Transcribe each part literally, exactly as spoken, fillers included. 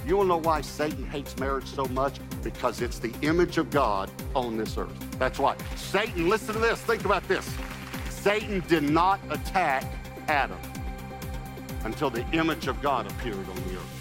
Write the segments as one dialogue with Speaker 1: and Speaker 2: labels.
Speaker 1: You want to know why Satan hates marriage so much? Because it's the image of God on this earth. That's why. Satan, listen to this. Think about this. Satan did not attack Adam until the image of God appeared on the earth.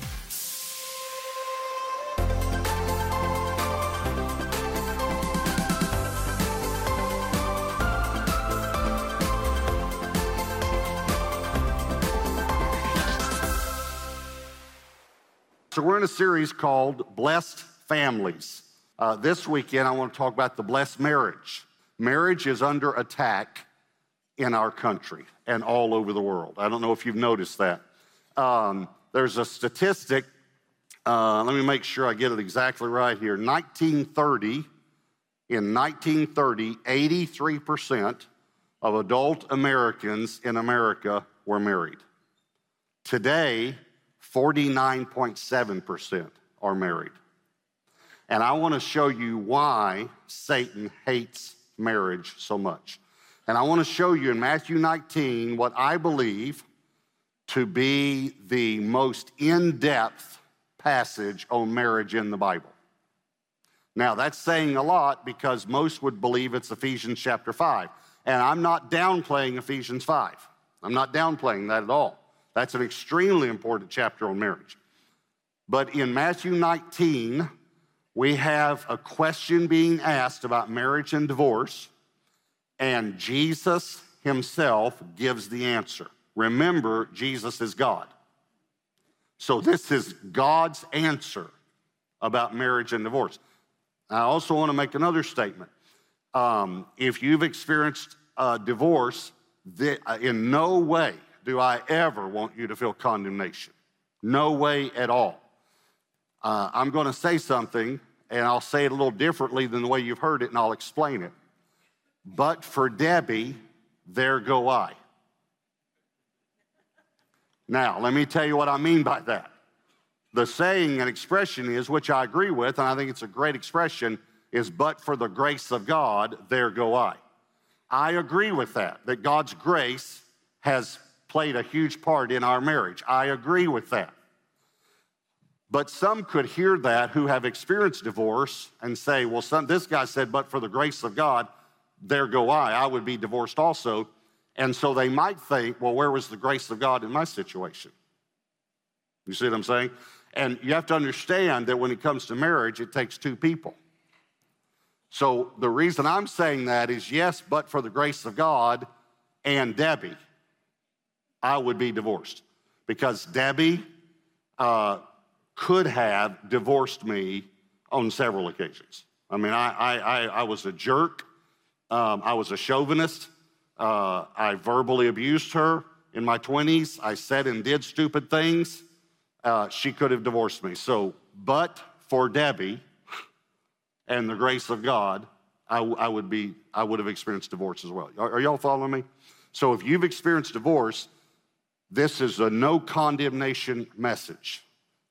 Speaker 1: So we're in a series called Blessed Families. Uh, this weekend, I want to talk about the blessed marriage. Marriage is under attack in our country and all over the world. I don't know if you've noticed that. Um, there's a statistic, uh, let me make sure I get it exactly right here. nineteen thirty, in nineteen thirty, eighty-three percent of adult Americans in America were married. Today, forty-nine point seven percent are married. And I want to show you why Satan hates marriage so much. And I want to show you in Matthew nineteen what I believe to be the most in-depth passage on marriage in the Bible. Now, that's saying a lot because most would believe it's Ephesians chapter five. And I'm not downplaying Ephesians five. I'm not downplaying that at all. That's an extremely important chapter on marriage. But in Matthew nineteen, we have a question being asked about marriage and divorce, and Jesus himself gives the answer. Remember, Jesus is God. So this is God's answer about marriage and divorce. I also want to make another statement. Um, if you've experienced a divorce, the, in no way do I ever want you to feel condemnation. No way at all. Uh, I'm going to say something, and I'll say it a little differently than the way you've heard it, and I'll explain it. But for Debbie, there go I. Now, let me tell you what I mean by that. The saying and expression is, which I agree with, and I think it's a great expression, is, but for the grace of God, there go I. I agree with that, that God's grace has played a huge part in our marriage. I agree with that. But some could hear that who have experienced divorce and say, well, some, this guy said, but for the grace of God, there go I. I would be divorced also. And so they might think, well, where was the grace of God in my situation? You see what I'm saying? And you have to understand that when it comes to marriage, it takes two people. So the reason I'm saying that is, yes, but for the grace of God and Debbie, I would be divorced, because Debbie uh, could have divorced me on several occasions. I mean, I, I, I, I was a jerk. Um, I was a chauvinist. Uh, I verbally abused her in my twenties. I said and did stupid things. Uh, she could have divorced me. So, but for Debbie and the grace of God, I, I would be, I would have experienced divorce as well. Are, are y'all following me? So if you've experienced divorce, this is a no condemnation message.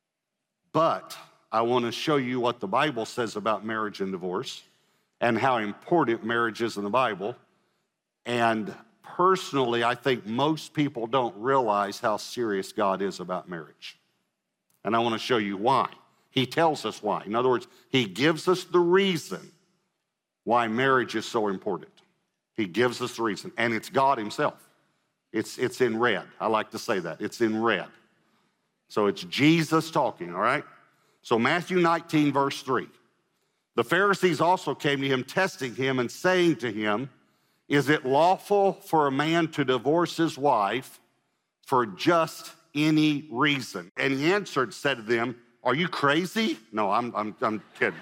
Speaker 1: But I want to show you what the Bible says about marriage and divorce and how important marriage is in the Bible. And personally, I think most people don't realize how serious God is about marriage. And I want to show you why. He tells us why. In other words, he gives us the reason why marriage is so important. He gives us the reason, and it's God himself. It's, it's in red. I like to say that. It's in red. So it's Jesus talking, all right? So Matthew nineteen, verse three. The Pharisees also came to him, testing him and saying to him, is it lawful for a man to divorce his wife for just any reason? And he answered, said to them, are you crazy? No, I'm, I'm, I'm kidding.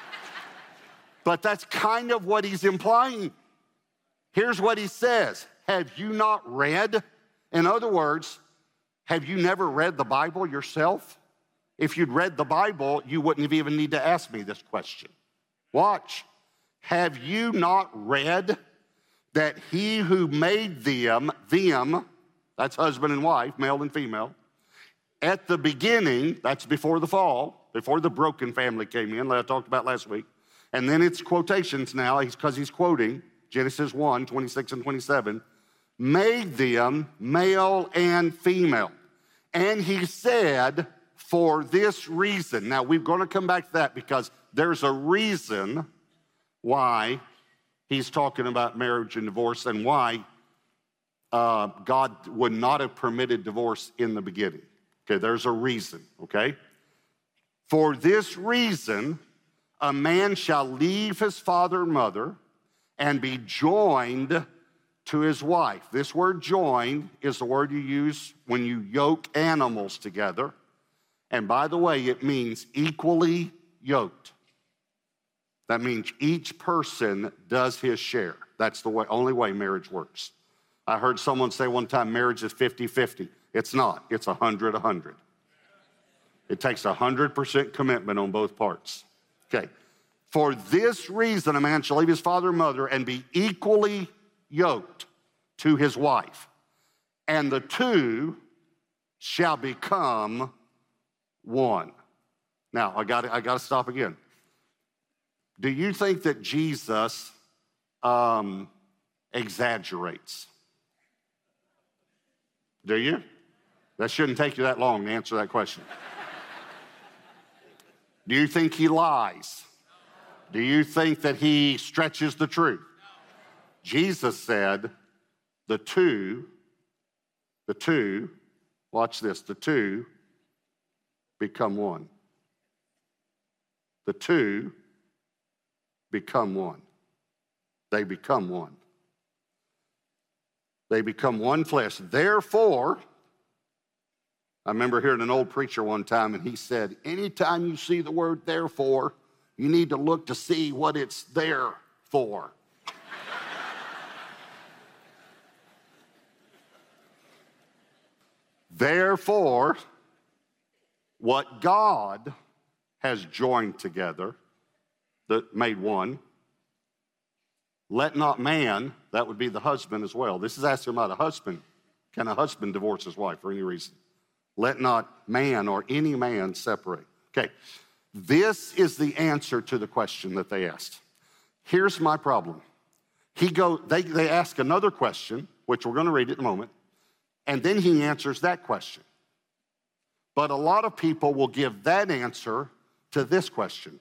Speaker 1: But that's kind of what he's implying. Here's what he says. Have you not read? In other words, have you never read the Bible yourself? If you'd read the Bible, you wouldn't have even need to ask me this question. Watch. Have you not read that he who made them, them, that's husband and wife, male and female, at the beginning, that's before the fall, before the broken family came in, that I talked about last week, and then it's quotations now, because he's quoting Genesis one, twenty-six and twenty-seven, made them male and female. And he said, For this reason. Now, we're going to come back to that because there's a reason why he's talking about marriage and divorce and why uh, God would not have permitted divorce in the beginning. Okay, there's a reason, okay? For this reason, a man shall leave his father and mother and be joined to his wife. This word joined is the word you use when you yoke animals together. And by the way, it means equally yoked. That means each person does his share. That's the way, only way marriage works. I heard someone say one time marriage is fifty-fifty. It's not. It's one hundred one hundred. It takes one hundred percent commitment on both parts. Okay. For this reason, a man shall leave his father and mother and be equally yoked to his wife, and the two shall become one. Now, I got I got to stop again. Do you think that Jesus um, exaggerates? Do you? That shouldn't take you that long to answer that question. Do you think he lies? Do you think that he stretches the truth? Jesus said, the two, the two, watch this, the two become one. The two become one. They become one. They become one flesh. Therefore, I remember hearing an old preacher one time, and he said, anytime you see the word therefore, you need to look to see what it's there for. Therefore, what God has joined together, that made one, let not man, that would be the husband as well. This is asking about a husband. Can a husband divorce his wife for any reason? Let not man or any man separate. Okay, this is the answer to the question that they asked. Here's my problem. He go, they, they ask another question, which we're going to read in a moment, and then he answers that question. But a lot of people will give that answer to this question.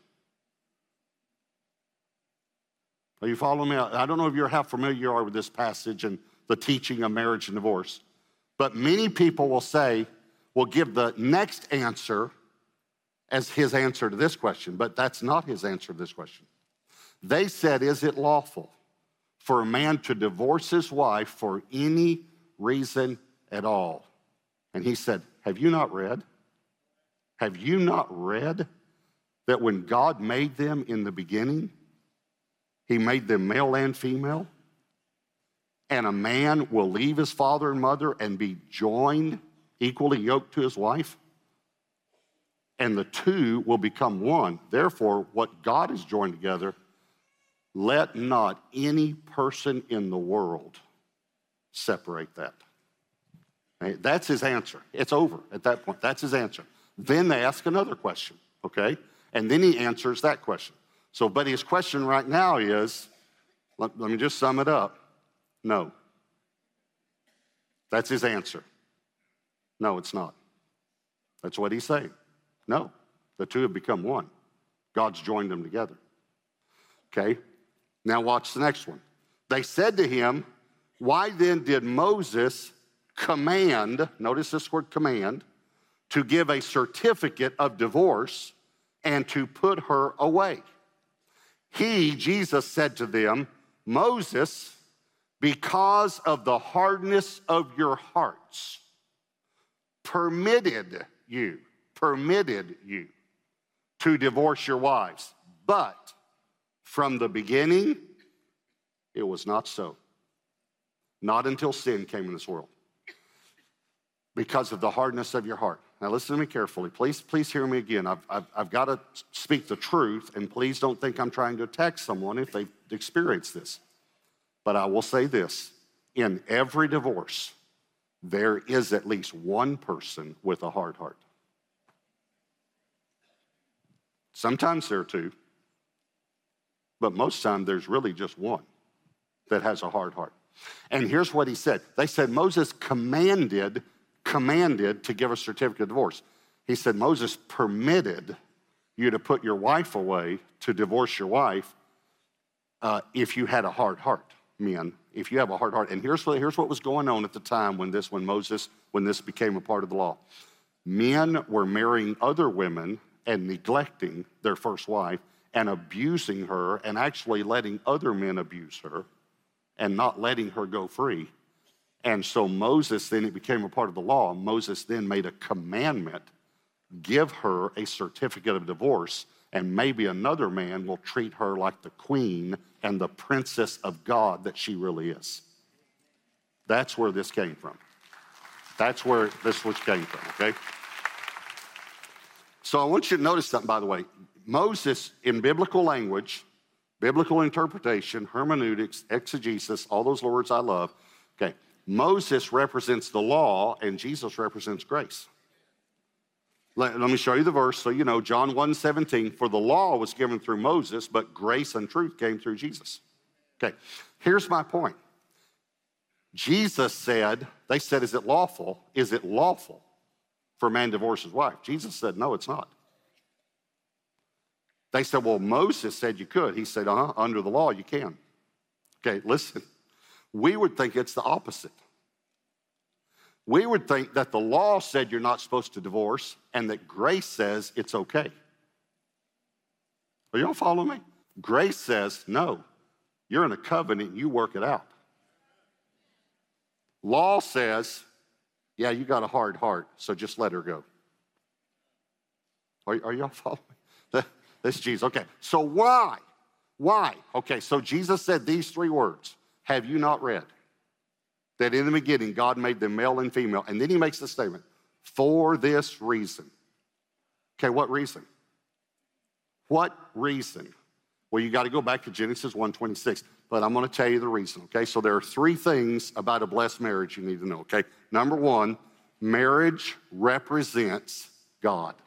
Speaker 1: Are you following me? I don't know if you're how familiar you are with this passage and the teaching of marriage and divorce, but many people will say, will give the next answer as his answer to this question, but that's not his answer to this question. They said, is it lawful for a man to divorce his wife for any reason at all? And he said, have you not read? Have you not read that when God made them in the beginning, he made them male and female? And a man will leave his father and mother and be joined, equally yoked to his wife, and the two will become one. Therefore, what God has joined together, let not any person in the world separate that. Okay? That's his answer. It's over at that point. That's his answer. Then they ask another question, okay? And then he answers that question. So, but his question right now is, let, let me just sum it up. No. That's his answer. No, it's not. That's what he's saying. No, the two have become one. God's joined them together. Okay, now watch the next one. They said to him, why then did Moses command, notice this word command, to give a certificate of divorce and to put her away? He, Jesus, said to them, Moses, because of the hardness of your hearts, permitted you, permitted you to divorce your wives. But from the beginning, it was not so. Not until sin came in this world. Because of the hardness of your heart. Now listen to me carefully. Please, please hear me again. I've, I've, I've got to speak the truth, and please don't think I'm trying to attack someone if they've experienced this. But I will say this. In every divorce, there is at least one person with a hard heart. Sometimes there are two, but most times there's really just one that has a hard heart. And here's what he said. They said Moses commanded, commanded to give a certificate of divorce. He said, Moses permitted you to put your wife away, to divorce your wife, uh, if you had a hard heart, men, if you have a hard heart. And here's what, here's what was going on at the time when this, when Moses, when this became a part of the law. Men were marrying other women and neglecting their first wife and abusing her and actually letting other men abuse her and not letting her go free. And so Moses, then it became a part of the law. Moses then made a commandment, give her a certificate of divorce, and maybe another man will treat her like the queen and the princess of God that she really is. That's where this came from. That's where this which came from, okay? So I want you to notice something, by the way. Moses, in biblical language, biblical interpretation, hermeneutics, exegesis, all those words I love, okay, Moses represents the law and Jesus represents grace. Let, let me show you the verse so you know. John one seventeen, for the law was given through Moses, but grace and truth came through Jesus. Okay, here's my point. Jesus said, they said, is it lawful? Is it lawful for a man to divorce his wife? Jesus said, no, it's not. They said, well, Moses said you could. He said, uh-huh, under the law you can. Okay, listen. We would think it's the opposite. We would think that the law said you're not supposed to divorce and that grace says it's okay. Are y'all following me? Grace says, no, you're in a covenant, you work it out. Law says, yeah, you got a hard heart, so just let her go. Are, are y'all following me? This is Jesus. Okay, so why? Why? Okay, so Jesus said these three words. Have you not read that in the beginning God made them male and female? And then he makes the statement, for this reason. Okay, what reason? What reason? Well, you got to go back to Genesis one twenty-six, but I'm going to tell you the reason, okay? So there are three things about a blessed marriage you need to know, okay? Number one, marriage represents God.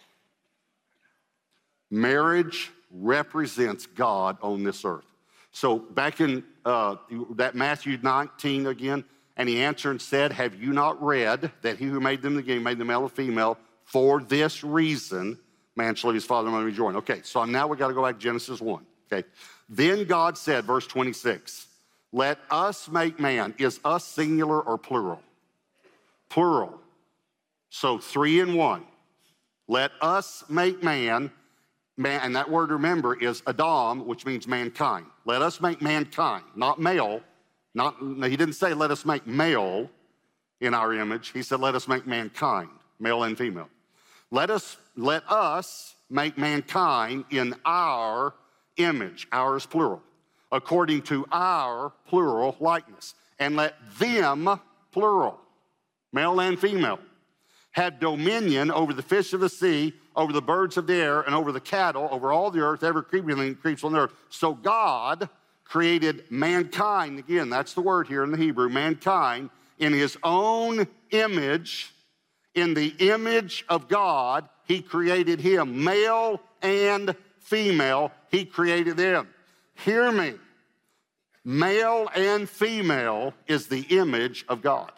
Speaker 1: Marriage represents God on this earth. So back in uh, that Matthew nineteen again, and he answered and said, have you not read that he who made them again made them male and female? For this reason, man shall leave his father and mother and be joined. Okay, so now we got to go back to Genesis one. Okay, then God said, verse twenty-six, let us make man. Is us singular or plural? Plural. So three in one. Let us make man. Man, and that word, remember, is Adam, which means mankind. Let us make mankind, not male. Not, he didn't say let us make male in our image. He said let us make mankind, male and female. Let us, let us make mankind in our image, ours plural, according to our plural likeness. And let them, plural, male and female, have dominion over the fish of the sea, over the birds of the air, and over the cattle, over all the earth, every creeping thing that creeps on the earth. So God created mankind, again, that's the word here in the Hebrew, mankind, in his own image. In the image of God, he created him. Male and female, he created them. Hear me. Male and female is the image of God.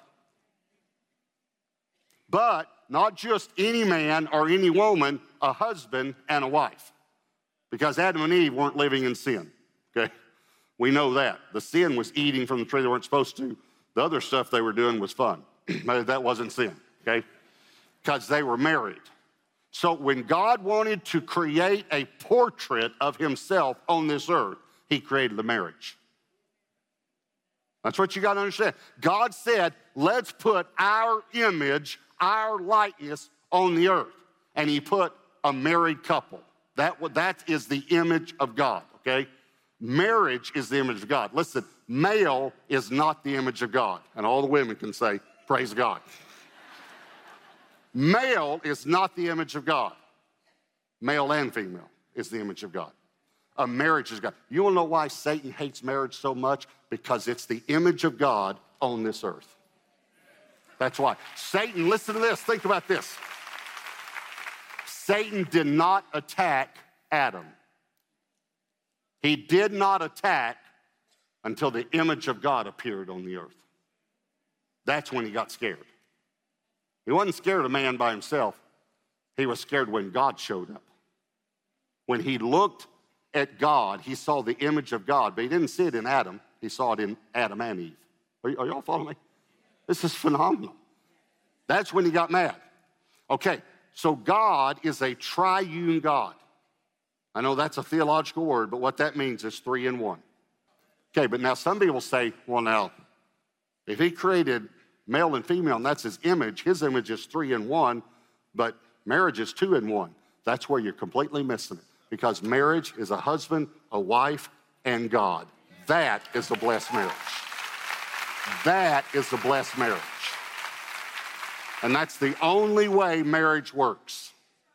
Speaker 1: But not just any man or any woman, a husband and a wife. Because Adam and Eve weren't living in sin, okay? We know that. The sin was eating from the tree they weren't supposed to. The other stuff they were doing was fun. That wasn't sin, okay? Because they were married. So when God wanted to create a portrait of himself on this earth, he created the marriage. That's what you got to understand. God said, let's put our image, our likeness on the earth. And he put a married couple. That, that is the image of God, okay? Marriage is the image of God. Listen, male is not the image of God. And all the women can say, praise God. Male is not the image of God. Male and female is the image of God. A marriage is God. You want to know why Satan hates marriage so much? Because it's the image of God on this earth. That's why. Satan, listen to this. Think about this. Satan did not attack Adam. He did not attack until the image of God appeared on the earth. That's when he got scared. He wasn't scared of man by himself. He was scared when God showed up. When he looked at God, he saw the image of God, but he didn't see it in Adam. He saw it in Adam and Eve. Are, y- are y'all following me? This is phenomenal. That's when he got mad. Okay, so God is a triune God. I know that's a theological word, but what that means is three in one. Okay, but now some people say, well, now, if he created male and female and that's his image, his image is three in one, but marriage is two in one. That's where you're completely missing it, because marriage is a husband, a wife, and God. That is a blessed marriage. That is a blessed marriage. And that's the only way marriage works.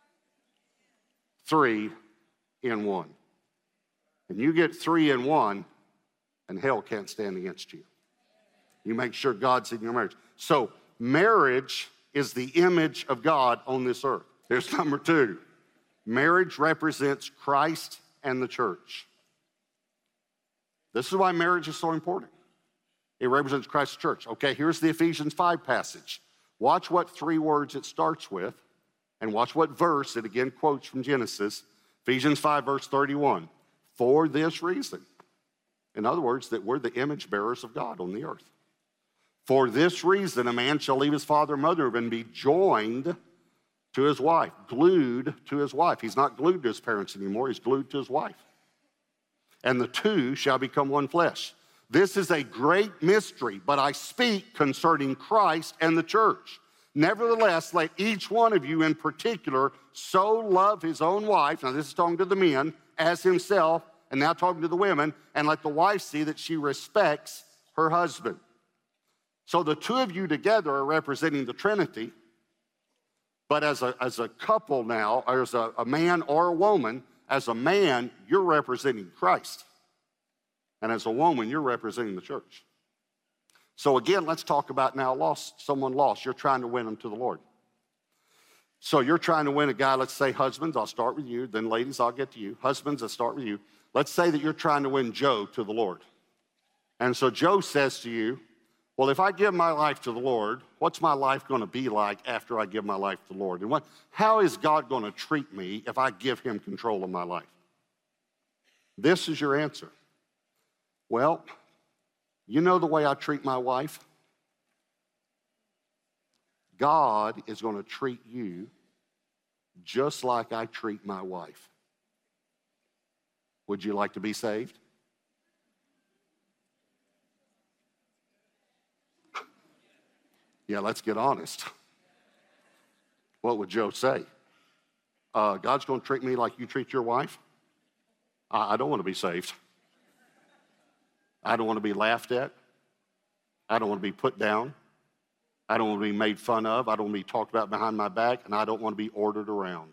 Speaker 1: Three in one. And you get three in one, and hell can't stand against you. You make sure God's in your marriage. So marriage is the image of God on this earth. Here's number two. Marriage represents Christ and the church. This is why marriage is so important. It represents Christ's church. Okay, here's the Ephesians five passage. Watch what three words it starts with, and watch what verse it again quotes from Genesis. Ephesians five, verse thirty-one. For this reason. In other words, that we're the image bearers of God on the earth. For this reason, a man shall leave his father and mother and be joined to his wife, glued to his wife. He's not glued to his parents anymore, he's glued to his wife. And the two shall become one flesh. This is a great mystery, but I speak concerning Christ and the church. Nevertheless, let each one of you in particular so love his own wife, now this is talking to the men, as himself, and now talking to the women, and let the wife see that she respects her husband. So the two of you together are representing the Trinity, but as a, as a couple now, or as a, a man or a woman, as a man, you're representing Christ. And as a woman, you're representing the church. So again, let's talk about now lost, someone lost. You're trying to win them to the Lord. So you're trying to win a guy, let's say husbands, I'll start with you, then ladies, I'll get to you. Husbands, I'll start with you. Let's say that you're trying to win Joe to the Lord. And so Joe says to you, well, if I give my life to the Lord, what's my life going to be like after I give my life to the Lord? And what, how is God going to treat me if I give him control of my life? This is your answer. Well, you know the way I treat my wife? God is going to treat you just like I treat my wife. Would you like to be saved? Yeah, let's get honest. What would Joe say? Uh, God's going to treat me like you treat your wife? I, I don't want to be saved. I don't want to be laughed at. I don't want to be put down. I don't want to be made fun of. I don't want to be talked about behind my back, and I don't want to be ordered around.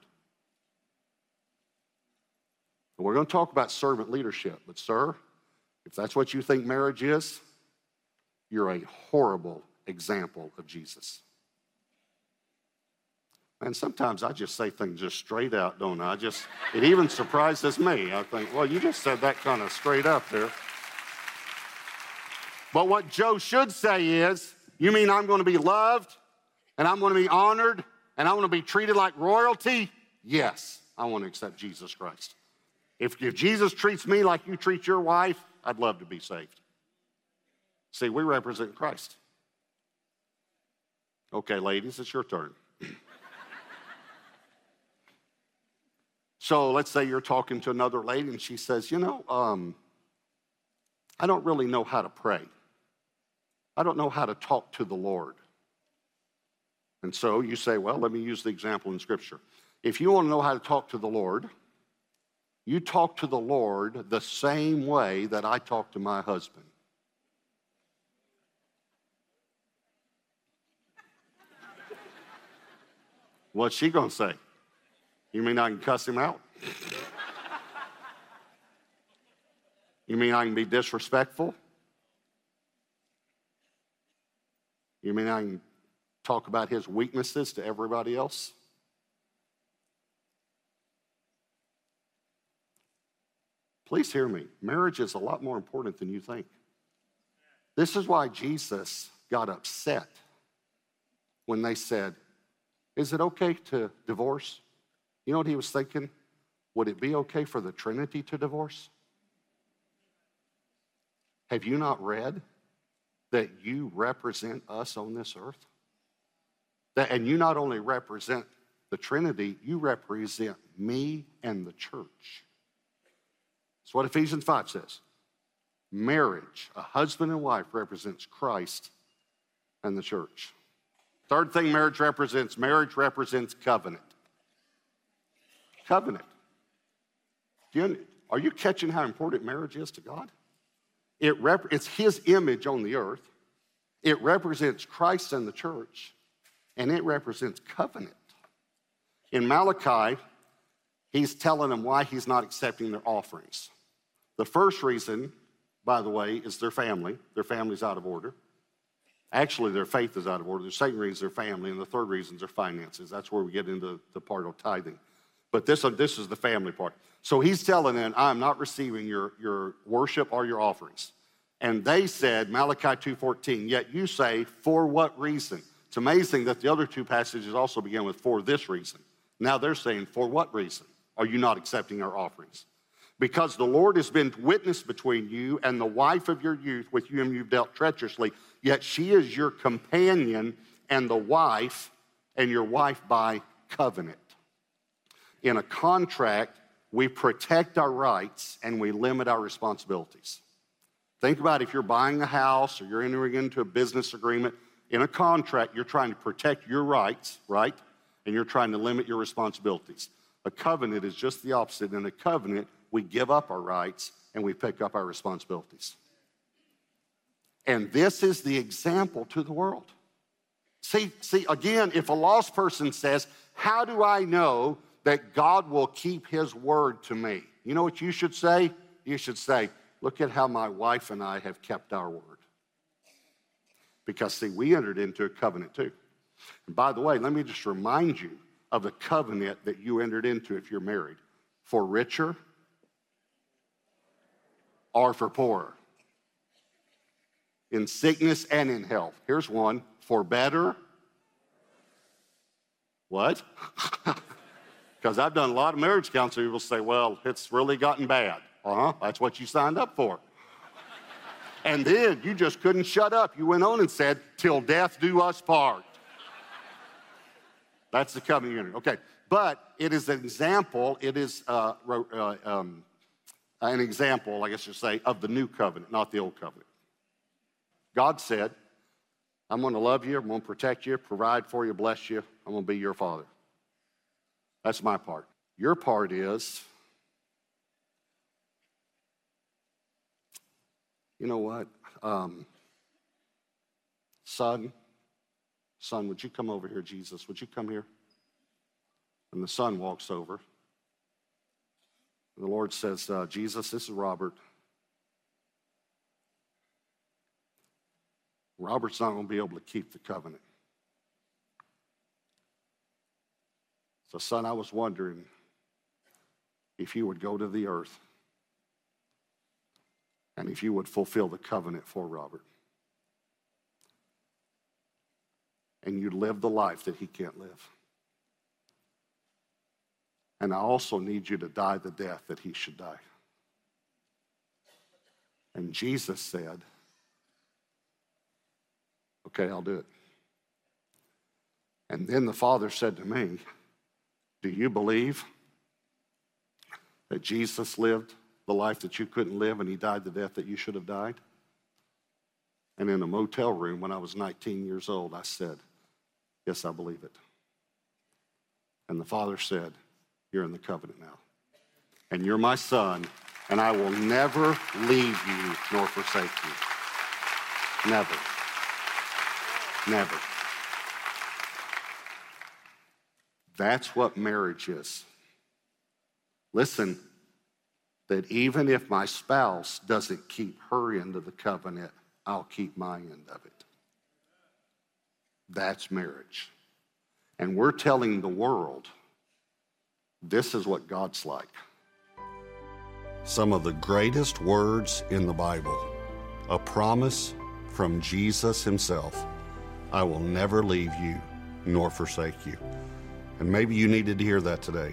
Speaker 1: And we're going to talk about servant leadership, but sir, if that's what you think marriage is, you're a horrible example of Jesus. And sometimes I just say things just straight out, don't I? I just, it even surprises me. I think, well, you just said that kind of straight up there. But what Joe should say is, you mean I'm going to be loved, and I'm going to be honored, and I want to be treated like royalty? Yes, I want to accept Jesus Christ. If, if Jesus treats me like you treat your wife, I'd love to be saved. See, we represent Christ. Okay, ladies, it's your turn. So let's say you're talking to another lady, and she says, you know, um, I don't really know how to pray. I don't know how to talk to the Lord. And so you say, well, let me use the example in Scripture. If you want to know how to talk to the Lord, you talk to the Lord the same way that I talk to my husband. What's she going to say? You mean I can cuss him out? You mean I can be disrespectful? You mean I can talk about his weaknesses to everybody else? Please hear me. Marriage is a lot more important than you think. This is why Jesus got upset when they said, is it okay to divorce? You know what he was thinking? Would it be okay for the Trinity to divorce? Have you not read that you represent us on this earth? That, and you not only represent the Trinity, you represent me and the church. That's what Ephesians five says. Marriage, a husband and wife, represents Christ and the church. Third thing marriage represents, marriage represents covenant. Covenant. Do you, are you catching how important marriage is to God? It rep, it's his image on the earth. It represents Christ and the church, and it represents covenant. In Malachi, he's telling them why he's not accepting their offerings. The first reason, by the way, is their family. Their family's out of order. Actually, their faith is out of order. The second reason is their family, and the third reason is their finances. That's where we get into the part of tithing. But this, this is the family part. So he's telling them, I'm not receiving your, your worship or your offerings. And they said, Malachi two fourteen, yet you say, for what reason? It's amazing that the other two passages also begin with, for this reason. Now they're saying, for what reason are you not accepting our offerings? Because the Lord has been witness between you and the wife of your youth with whom you've dealt treacherously, yet she is your companion and the wife, and your wife by covenant. In a contract, we protect our rights and we limit our responsibilities. Think about if you're buying a house or you're entering into a business agreement. In a contract, you're trying to protect your rights, right? And you're trying to limit your responsibilities. A covenant is just the opposite. In a covenant, we give up our rights and we pick up our responsibilities. And this is the example to the world. See, see, again, if a lost person says, how do I know that God will keep his word to me? You know what you should say? You should say, look at how my wife and I have kept our word. Because, see, we entered into a covenant too. And by the way, let me just remind you of the covenant that you entered into if you're married. For richer or for poorer. In sickness and in health. Here's one. For better. What? Because I've done a lot of marriage counseling. People say, well, it's really gotten bad. Uh-huh, that's what you signed up for. And then you just couldn't shut up. You went on and said, till death do us part. That's the covenant union. Okay, but it is an example, it is uh, uh, um, an example, I guess you say, of the new covenant, not the old covenant. God said, I'm going to love you, I'm going to protect you, provide for you, bless you, I'm going to be your father. That's my part. Your part is, you know what? Um, son, son, would you come over here, Jesus? Would you come here? And the son walks over. And the Lord says, uh, Jesus, this is Robert. Robert's not going to be able to keep the covenant. So, son, I was wondering if you would go to the earth and if you would fulfill the covenant for Robert. And you'd live the life that he can't live. And I also need you to die the death that he should die. And Jesus said, okay, I'll do it. And then the Father said to me, do you believe that Jesus lived the life that you couldn't live and he died the death that you should have died? And in a motel room when I was nineteen years old, I said, yes, I believe it. And the Father said, you're in the covenant now. And you're my son, and I will never leave you nor forsake you. Never. Never. That's what marriage is. Listen, that even if my spouse doesn't keep her end of the covenant, I'll keep my end of it. That's marriage. And we're telling the world, this is what God's like. Some of the greatest words in the Bible, a promise from Jesus himself. I will never leave you nor forsake you. And maybe you needed to hear that today.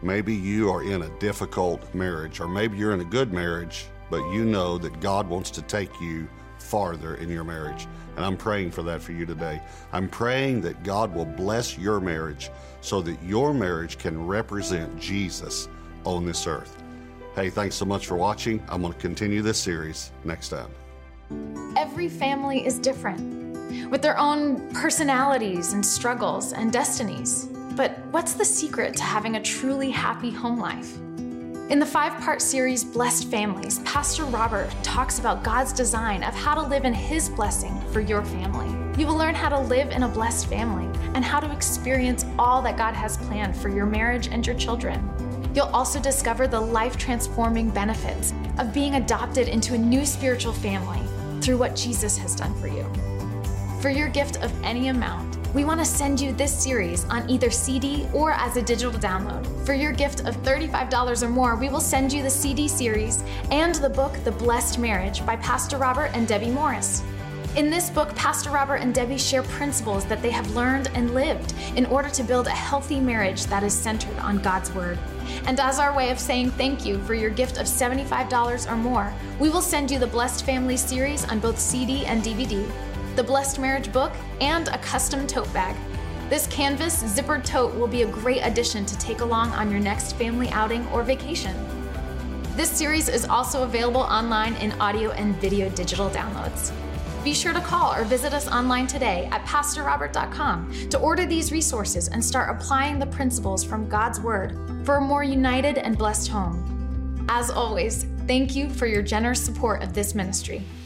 Speaker 1: Maybe you are in a difficult marriage, or maybe you're in a good marriage, but you know that God wants to take you farther in your marriage. And I'm praying for that for you today. I'm praying that God will bless your marriage so that your marriage can represent Jesus on this earth. Hey, thanks so much for watching. I'm going to continue this series next time.
Speaker 2: Every family is different, with their own personalities and struggles and destinies. But what's the secret to having a truly happy home life? In the five-part series, Blessed Families, Pastor Robert talks about God's design of how to live in His blessing for your family. You will learn how to live in a blessed family and how to experience all that God has planned for your marriage and your children. You'll also discover the life-transforming benefits of being adopted into a new spiritual family through what Jesus has done for you. For your gift of any amount, we want to send you this series on either C D or as a digital download. For your gift of thirty-five dollars or more, we will send you the C D series and the book, The Blessed Marriage by Pastor Robert and Debbie Morris. In this book, Pastor Robert and Debbie share principles that they have learned and lived in order to build a healthy marriage that is centered on God's Word. And as our way of saying thank you for your gift of seventy-five dollars or more, we will send you the Blessed Family series on both C D and D V D, the Blessed Marriage book, and a custom tote bag. This canvas zippered tote will be a great addition to take along on your next family outing or vacation. This series is also available online in audio and video digital downloads. Be sure to call or visit us online today at pastor robert dot com to order these resources and start applying the principles from God's Word for a more united and blessed home. As always, thank you for your generous support of this ministry.